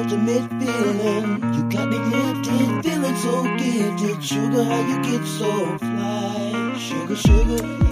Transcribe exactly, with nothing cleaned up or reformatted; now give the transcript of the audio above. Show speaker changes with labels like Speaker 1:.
Speaker 1: ultimate feeling. You got me lifted, feeling so gifted. Sugar, how you get so fly? Sugar, sugar.